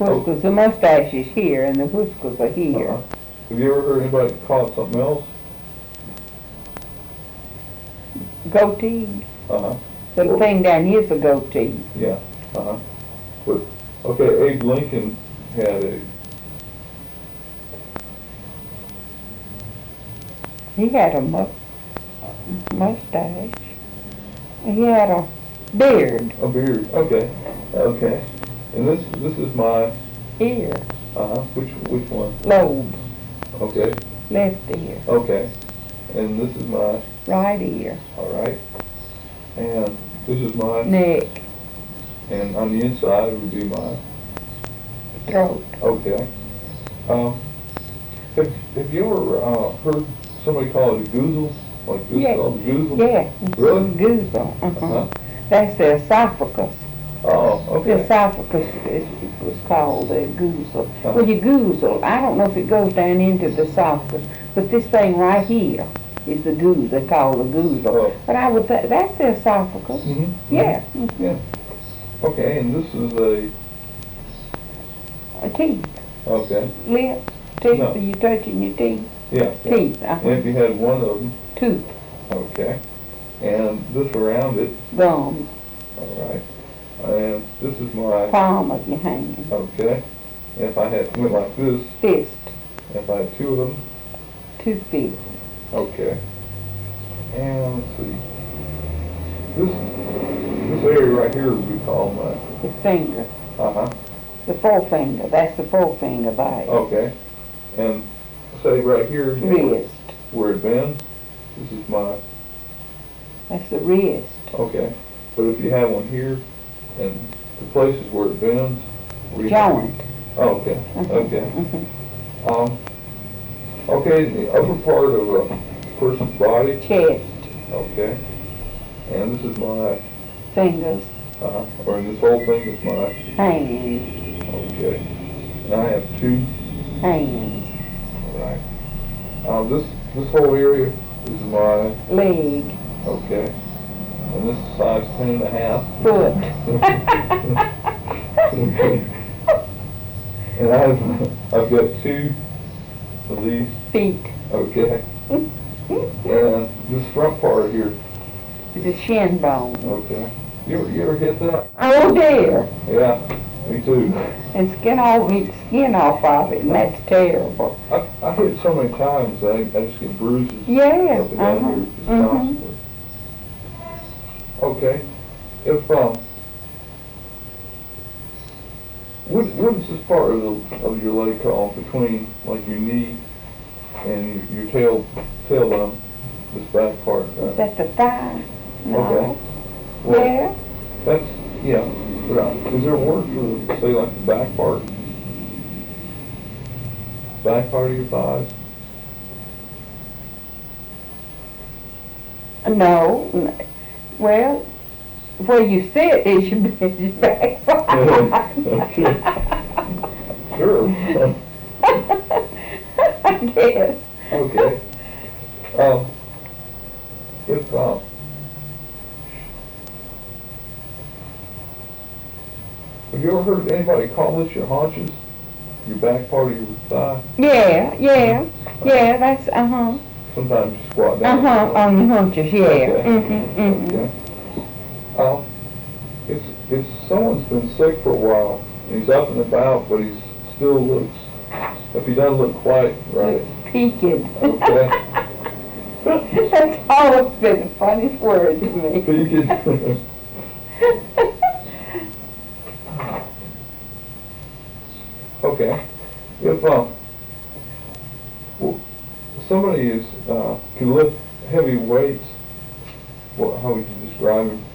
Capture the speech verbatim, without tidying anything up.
whiskers, the mustache is here and the whiskers are here. Uh-huh. Have you ever heard anybody call it something else? Goatee. Uh-huh. The Well, thing down here's a goatee. Yeah, uh-huh. But, okay, Abe Lincoln had a, He had a mu- mustache. He had a beard. a beard, okay, okay. And this, this is my, Ear. uh-huh, which, which one? Lobe. Okay, Left ear. okay. And this is my, Right ear. all right. And this is my, Neck. and on the inside would be my, Throat. okay. Um, have, have you ever, uh, heard somebody call it a goozle? Like this Yeah. called a goozle? Yeah. Really? Goozle. Uh-huh. Uh-huh. That's the esophagus. Oh, The okay. esophagus is, was called a goozle. Uh-huh. Well, you goozle. I don't know if it goes down into the esophagus, but this thing right here is the goose. They call the goozle. Oh. But I would th- that's the esophagus. Mm-hmm. Yeah. Yeah. Okay, and this is a, A teeth, okay, lip, teeth. No. Are you touching your teeth? yeah. yeah. Teeth. And Uh-huh. if you had one of them, Tooth, okay. And this around it, gum, all right. And this is my, palm of your hand, okay. And if I had, went like this, fist, if I had two of them, toothpick, okay. And let's see. This, this area right here would be called my, the finger, uh-huh, the forefinger. That's the forefinger bite. okay. And say right here, you know, Wrist. where it bends, this is my, That's the wrist. okay. But if you have one here, and the places where it bends, where you- Joint. Oh, okay, Mhm, okay. mhm. Um, okay, the upper part of a person's body, Chest, okay. And this is my, fingers, uh, or this whole thing is my, hands, okay. And I have two, hands, all right. Uh, this, this whole area is my, leg, okay. And this is size ten and a half. foot. And I've, I've got two of these, Feet. okay. And this front part here, The shin bone. okay. You ever, you ever hit that? Oh dear. Yeah, me too. And skin all the skin off of it, and that's terrible. I, I hit so many times that I, I just get bruises. Yeah. Up and down Uh-huh. here just Mhm. constantly. Okay. If, um, what, what is this part of the, of your leg called between, like, your knee and your, your tail, tailbone, this back part? uh, Is that the thigh? No. Okay. Well, Where? that's, yeah, but, uh, is there a word for, say, like, the back part? Back part of your thighs? No. n- Well, where you sit is your, is your back Okay. Sure. I guess. Okay. Um, if, uh, have you ever heard anybody call this your haunches? Your back part of your thigh? Yeah, yeah, yeah, that's, uh-huh. Sometimes you squat down. Uh-huh, on your haunches, yeah. Okay. Mm-hmm, mm-hmm. Okay. Um, if, if someone's been sick for a while, and he's up and about, but he still looks, if he doesn't look quite right, Peaked. okay. That's always been the funniest word to me. Peaked. Okay. If, uh, well, somebody is, uh, can lift heavy weights, well, how would you describe him?